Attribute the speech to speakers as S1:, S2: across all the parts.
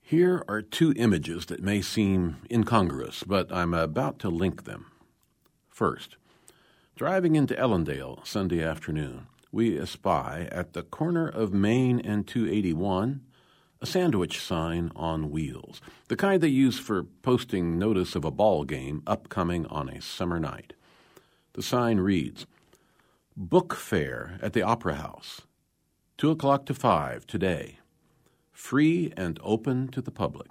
S1: Here are two images that may seem incongruous, but I'm about to link them. First, driving into Ellendale Sunday afternoon, we espy at the corner of Main and 281 a sandwich sign on wheels, the kind they use for posting notice of a ball game upcoming on a summer night. The sign reads, "Book Fair at the Opera House, 2 o'clock to 5 today. Free and open to the public."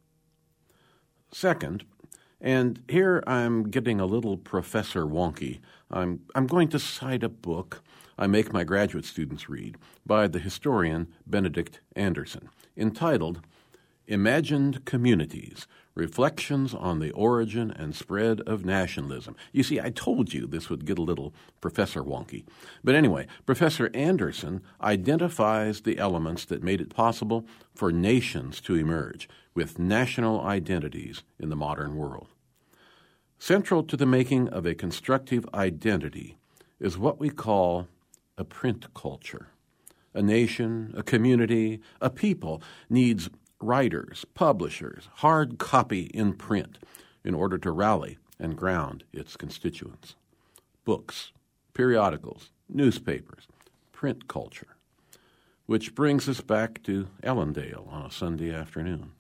S1: Second, and here I'm getting a little Professor Wonky, I'm going to cite a book I make my graduate students read by the historian Benedict Anderson, entitled Imagined Communities, Reflections on the Origin and Spread of Nationalism. You see, I told you this would get a little Professor Wonky. But anyway, Professor Anderson identifies the elements that made it possible for nations to emerge with national identities in the modern world. Central to the making of a constructive identity is what we call a print culture. A nation, a community, a people needs writers, publishers, hard copy in print in order to rally and ground its constituents. Books, periodicals, newspapers, print culture. Which brings us back to Ellendale on a Sunday afternoon.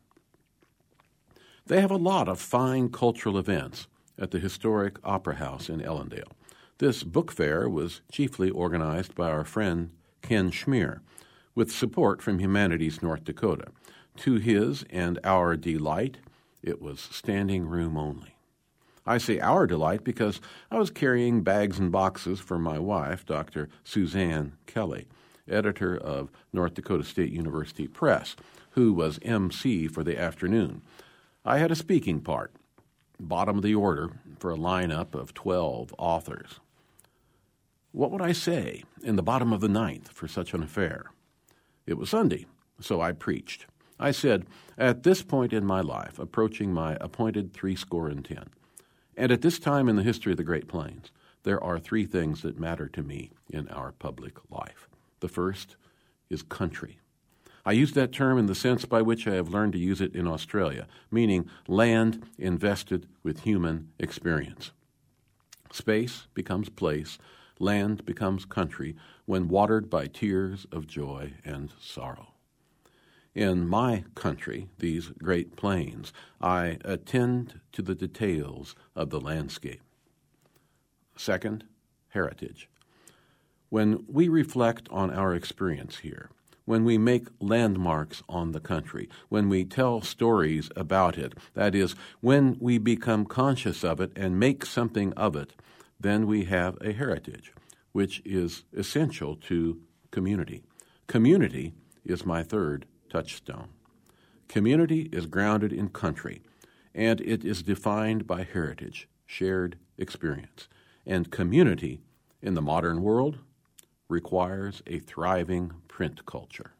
S1: They have a lot of fine cultural events at the historic Opera House in Ellendale. This book fair was chiefly organized by our friend Ken Schmier, with support from Humanities North Dakota. To his and our delight, it was standing room only. I say our delight because I was carrying bags and boxes for my wife, Dr. Suzanne Kelly, editor of North Dakota State University Press, who was MC for the afternoon. I had a speaking part, bottom of the order, for a lineup of 12 authors. What would I say in the bottom of the ninth for such an affair? It was Sunday, so I preached. I said, at this point in my life, approaching my appointed 70, and at this time in the history of the Great Plains, there are three things that matter to me in our public life. The first is country. I use that term in the sense by which I have learned to use it in Australia, meaning land invested with human experience. Space becomes place, land becomes country when watered by tears of joy and sorrow. In my country, these Great Plains, I attend to the details of the landscape. Second, heritage. When we reflect on our experience here, when we make landmarks on the country, when we tell stories about it, that is, when we become conscious of it and make something of it, then we have a heritage, which is essential to community. Community is my third touchstone. Community is grounded in country, and it is defined by heritage, shared experience. And community in the modern world requires a thriving print culture.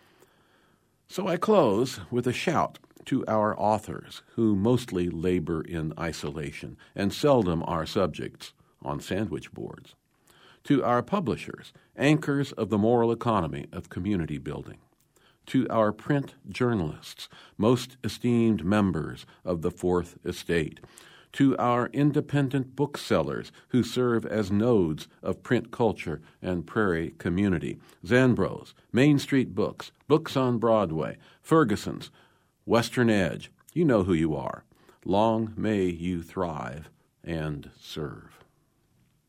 S1: So I close with a shout to our authors, who mostly labor in isolation and seldom are subjects on sandwich boards. To our publishers, anchors of the moral economy of community building. To our print journalists, most esteemed members of the Fourth Estate. To our independent booksellers who serve as nodes of print culture and prairie community. Zanbros, Main Street Books, Books on Broadway, Ferguson's, Western Edge. You know who you are. Long may you thrive and serve.